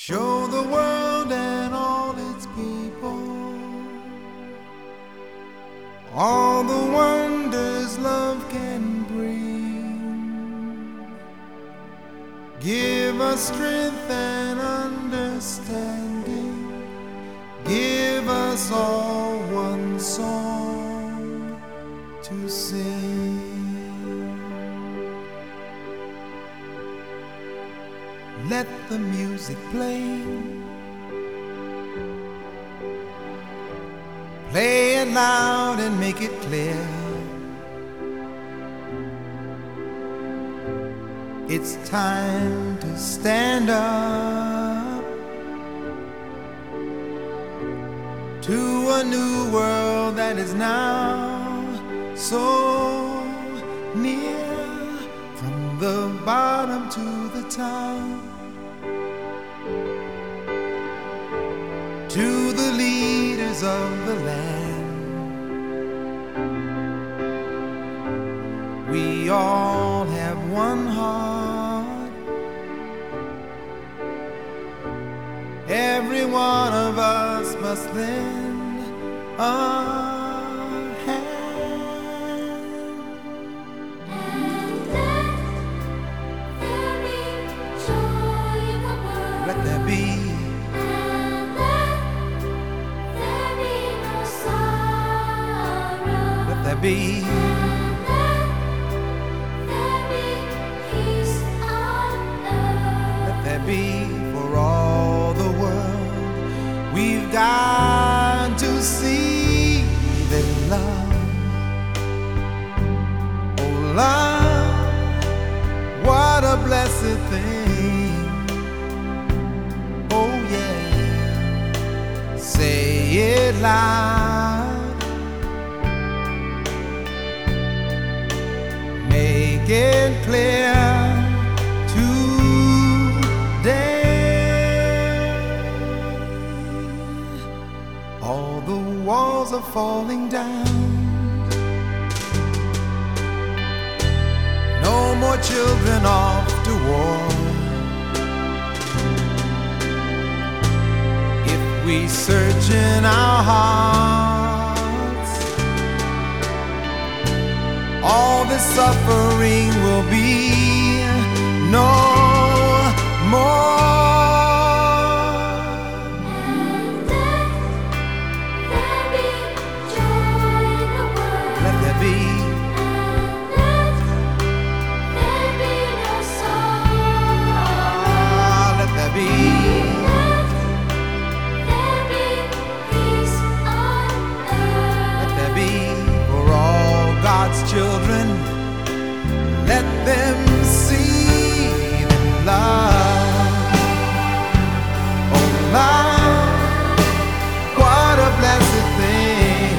Show the world and all its people all the wonders love can bring. Give us strength and understanding. Give us all one song to sing. Let the music play. Play it loud and make it clear. It's time to stand up to a new world that is now so near. From the bottom to the top, to the leaders of the land, we all have one heart. Every one of us must lend a hand. And let there be joy in the world. Let there be. Let there be. Peace on earth. Let there be for all the world. We've got to see that love, oh love, what a blessed thing. Oh yeah, say it loud. Make it clear today. All the walls are falling down. No more children off to war. If we search in our hearts, all this suffering will be no more. And let there be joy in the world. Let there be. And let there be no sorrow. Let there be. Let there be peace on earth. Let there be for all God's children. Let them see that love, oh love, what a blessed thing.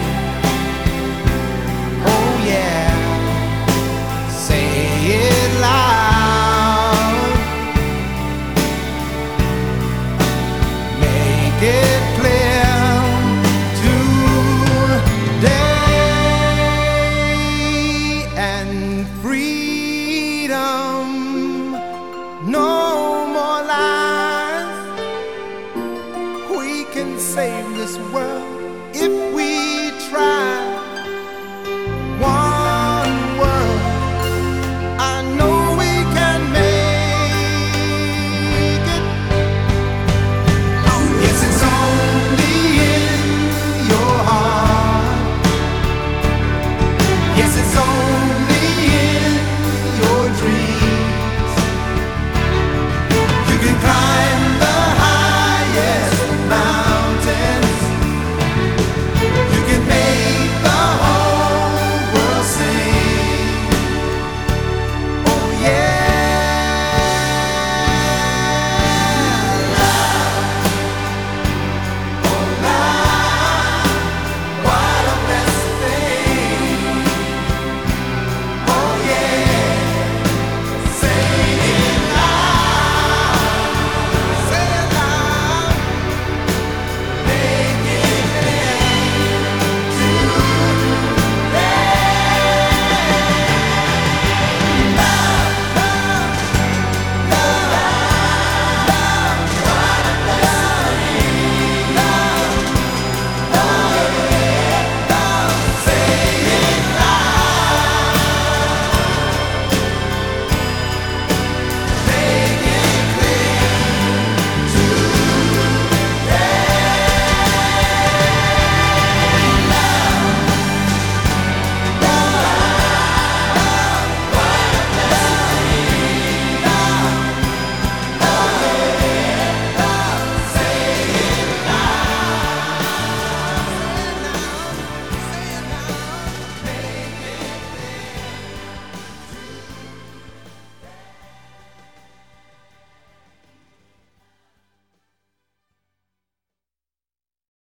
Oh yeah, say it loud. Make it clear today. And freedom, no more lies. We can save this world